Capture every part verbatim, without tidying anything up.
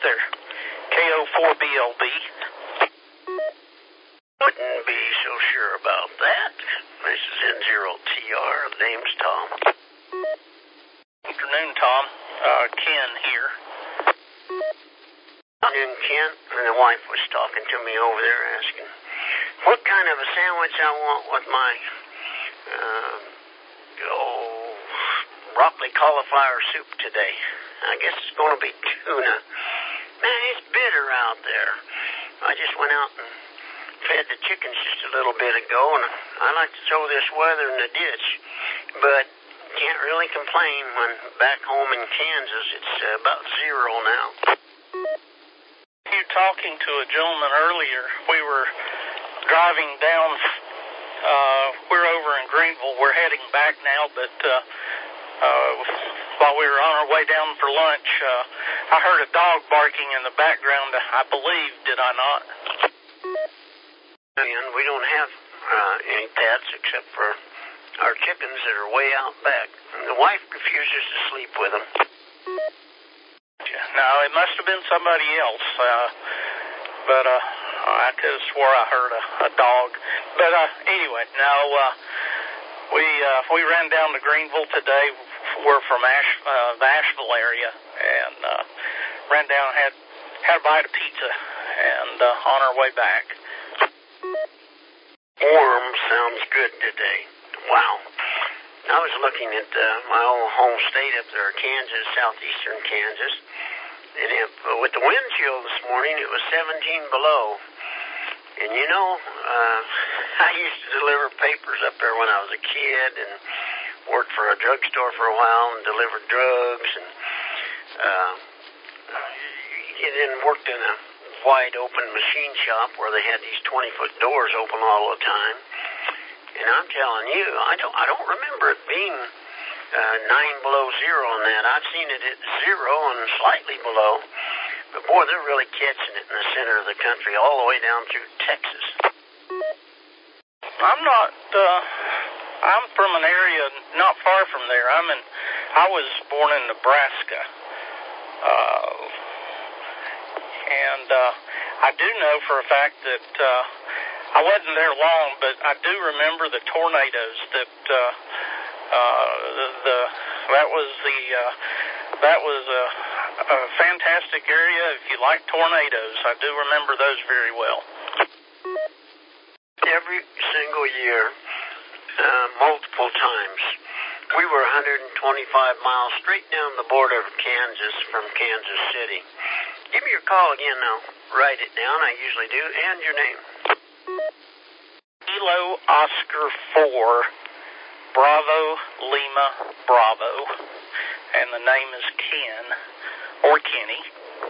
there. K O four B L B. Wouldn't be so sure about that. This is N zero T R. The name's Tom. Afternoon, Tom. Uh, Ken here. Afternoon, Ken. And the wife was talking to me over there asking what kind of a sandwich I want with my, uh, oh, broccoli cauliflower soup today. I guess it's going to be tuna. Man, it's bitter out there. I just went out and fed the chickens just a little bit ago, and I like to throw this weather in the ditch, but can't really complain when back home in Kansas it's uh, about zero now. You talking to a gentleman earlier. We were driving down, uh, we're over in Greenville. We're heading back now, but uh, uh, while we were on our way down for lunch, uh, I heard a dog barking in the background, I believe, did I not? And we don't have uh, any pets except for our chickens that are way out back. And the wife refuses to sleep with them. No, it must have been somebody else. Uh, but uh, I could have swore I heard a, a dog. But uh, anyway, no, uh, we uh, we ran down to Greenville today. We're from Ash, uh, the Asheville area, and uh, ran down and had had a bite of pizza, and uh, on our way back. Warm sounds good today. Wow. I was looking at uh, my old home state up there, Kansas, southeastern Kansas, and if, uh, with the wind chill this morning, it was seventeen below. And you know, uh, I used to deliver papers up there when I was a kid, and worked for a drugstore for a while, and delivered drugs, and uh, and then worked in a wide open machine shop where they had these twenty foot doors open all the time. And I'm telling you, I don't I don't remember it being uh, nine below zero on that. I've seen it at zero and slightly below. But boy, they're really catching it in the center of the country, all the way down through Texas. I'm not. Uh, I'm from an area not far from there. I'm in. I was born in Nebraska. Uh, And uh, I do know for a fact that uh, I wasn't there long, but I do remember the tornadoes that uh, uh, the, the that was the uh, that was a, a fantastic area. If you like tornadoes, I do remember those very well. Every single year, uh, multiple times, we were one hundred twenty-five miles straight down the border of Kansas from Kansas City. Give me your call again now. Write it down. I usually do. And your name. Kilo Oscar four, Bravo Lima Bravo. And the name is Ken, or Kenny.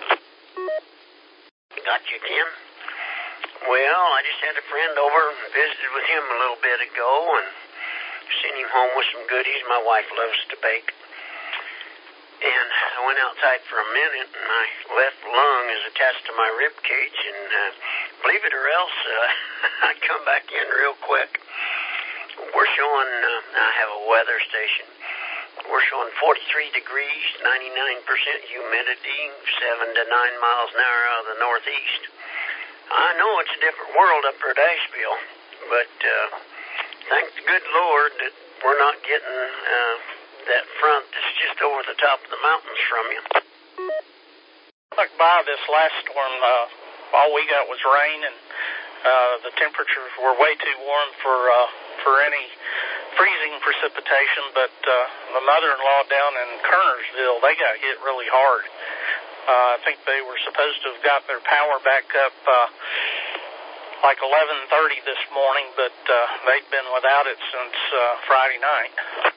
Got you, Ken. Well, I just had a friend over and visited with him a little bit ago and sent him home with some goodies. My wife loves to bake. And I went outside for a minute, and my left lung is attached to my rib cage, and uh, believe it or else, uh, I come back in real quick. We're showing, uh, I have a weather station. We're showing forty-three degrees, ninety-nine percent humidity, seven to nine miles an hour out of the northeast. I know it's a different world up there at Asheville, but uh, thank the good Lord that we're not getting uh, that front that's just over the top of the mountains from you. Like by this last storm, uh, all we got was rain, and uh, the temperatures were way too warm for uh, for any freezing precipitation. But uh, the mother-in-law down in Kernersville, they got hit really hard. Uh, I think they were supposed to have got their power back up uh, like eleven thirty this morning, but uh, they'd been without it since uh, Friday night.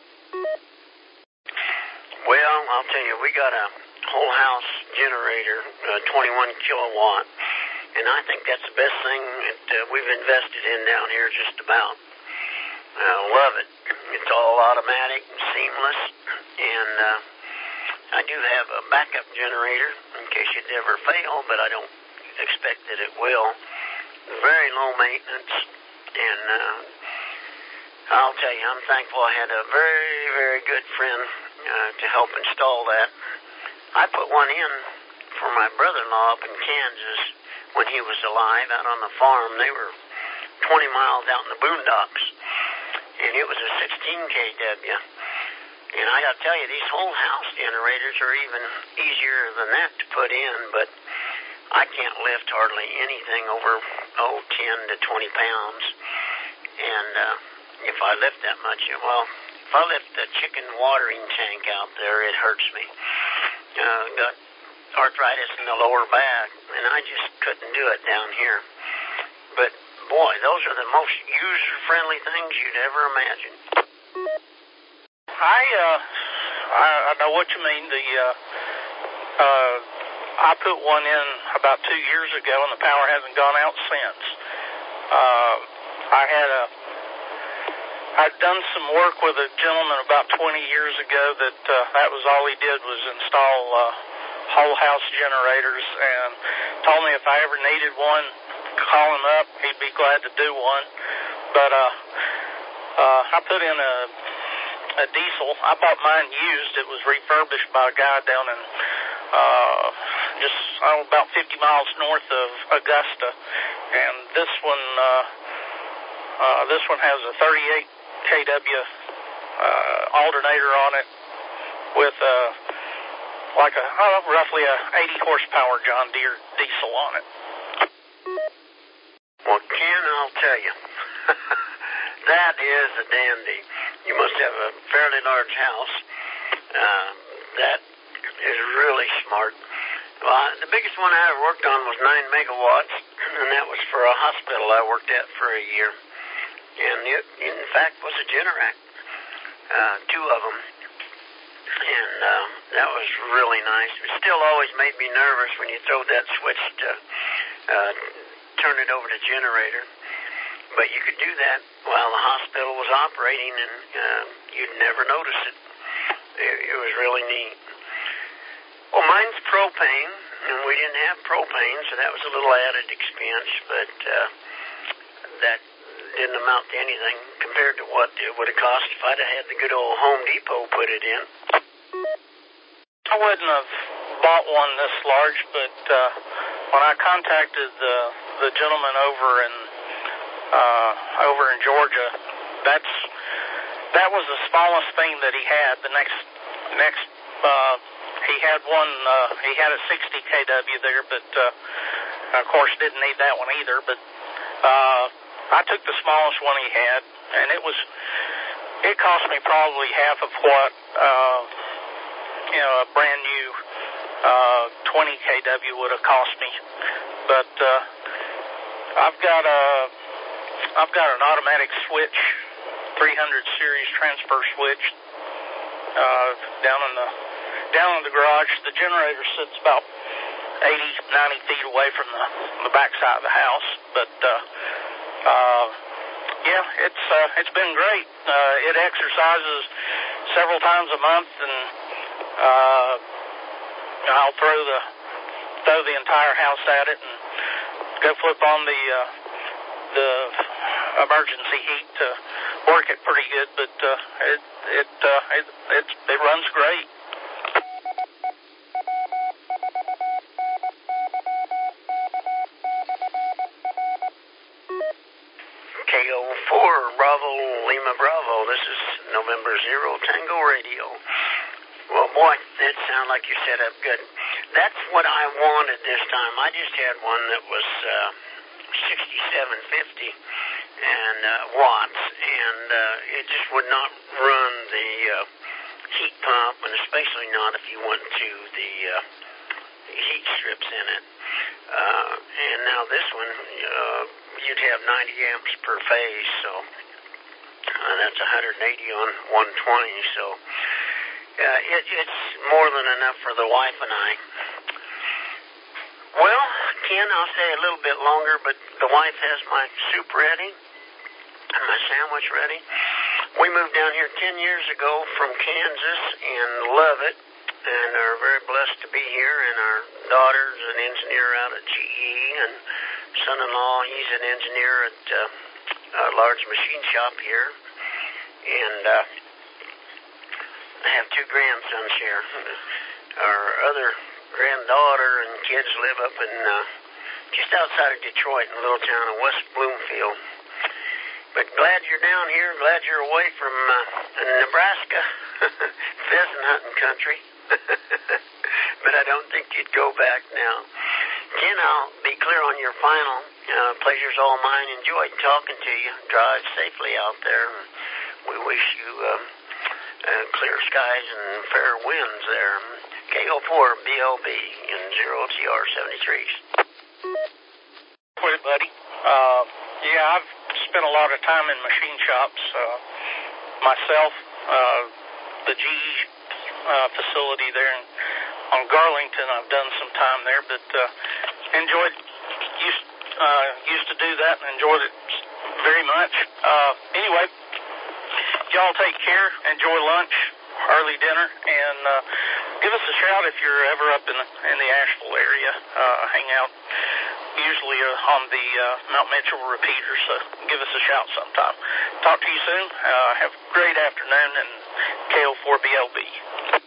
Well, I'll tell you, we got a whole house generator, uh, twenty-one kilowatt, and I think that's the best thing that uh, we've invested in down here just about. I love it. It's all automatic and seamless, and uh, I do have a backup generator in case it ever fail, but I don't expect that it will. Very low maintenance, and uh, I'll tell you, I'm thankful I had a very, very good friend uh, to help install that. I put one in for my brother-in-law up in Kansas when he was alive out on the farm. They were twenty miles out in the boondocks, and it was a sixteen K W. And I got to tell you, these whole house generators are even easier than that to put in, but I can't lift hardly anything over, oh, ten to twenty pounds. And uh, if I lift that much, well, if I lift the chicken watering tank out there, it hurts me. Uh, got arthritis in the lower back, and I just couldn't do it down here. But, boy, those are the most user-friendly things you'd ever imagine. I, uh, I, I know what you mean. The, uh, uh, I put one in about two years ago, and the power hasn't gone out since. Uh, I had a, I'd done some work with a gentleman about twenty years ago that, uh, that was all he did was install, uh, whole house generators, and told me if I ever needed one, call him up, he'd be glad to do one. But, uh, uh, I put in a, a diesel. I bought mine used. It was refurbished by a guy down in, uh, just, oh, about fifty miles north of Augusta. And this one, uh, uh, this one has a thirty-eight K W, uh, alternator on it with, uh, like a, oh, roughly a eighty horsepower John Deere diesel on it. Well, Ken, I'll tell you, that is a dandy. You must have a fairly large house. Uh, that is really smart. Well, the biggest one I ever worked on was nine megawatts, and that was for a hospital I worked at for a year. And it, in fact, was a Generac, uh, two of them. And uh, that was really nice. It still always made me nervous when you throw that switch to uh, turn it over to generator. But you could do that while the hospital was operating, and uh, you'd never notice it. it. It was really neat. Well, mine's propane, and we didn't have propane, so that was a little added expense, but uh, that didn't amount to anything compared to what it would have cost if I'd have had the good old Home Depot put it in. I wouldn't have bought one this large, but uh, when I contacted the, the gentleman over in Uh, over in Georgia, that's that was the smallest thing that he had. The next next uh, he had one. Uh, he had a sixty K W there, but uh, of course didn't need that one either. But uh, I took the smallest one he had, and it was it cost me probably half of what uh, you know a brand new uh, twenty K W would have cost me. But uh, I've got a I've got an automatic switch, three hundred series transfer switch, uh, down in the, down in the garage. The generator sits about eighty, ninety feet away from the, the back side of the house. But, uh, uh, yeah, it's, uh, it's been great. Uh, it exercises several times a month, and, uh, I'll throw the, throw the entire house at it and go flip on the, uh, the emergency heat to work it pretty good, but uh, it it uh, it it, it runs great. K O four Bravo Lima Bravo. This is November Zero Tango Radio. Well, boy, that sounded like you set up good. That's what I wanted this time. I just had one that was uh, sixty-seven fifty and uh, watts, and uh, it just would not run the uh, heat pump, and especially not if you went to the uh, heat strips in it. Uh, and now this one, uh, you'd have ninety amps per phase, so uh, that's one hundred eighty on one twenty, so uh, it, it's more than enough for the wife and I. Well, Ken, I'll stay a little bit longer, but the wife has my soup ready and my sandwich ready. We moved down here ten years ago from Kansas and love it, and are very blessed to be here. And our daughter's an engineer out at G E, and son-in-law, he's an engineer at uh, a large machine shop here. And uh, I have two grandsons here. Our other granddaughter and kids live up in uh, just outside of Detroit in a little town of West Bloomfield. But glad you're down here. Glad you're away from uh, Nebraska, pheasant hunting country. But I don't think you'd go back now. Ken, I'll be clear on your final. Uh, pleasure's all mine. Enjoyed talking to you. Drive safely out there. And we wish you um, uh, clear skies and fair winds there. K O four B L B in zero T R seventy-threes. Quit, buddy. Uh, yeah, I've spent a lot of time in machine shops. Uh, myself, uh, the G E uh, facility there in, on Garlington, I've done some time there, but uh, enjoyed, used, uh, used to do that and enjoyed it very much. Uh, anyway, y'all take care, enjoy lunch, early dinner, and uh, give us a shout if you're ever up in the, in the Asheville area. Uh, hang out usually uh, on the uh, Mount Mitchell repeater, so give us a shout sometime. Talk to you soon. Uh, have a great afternoon, and K O four B L B.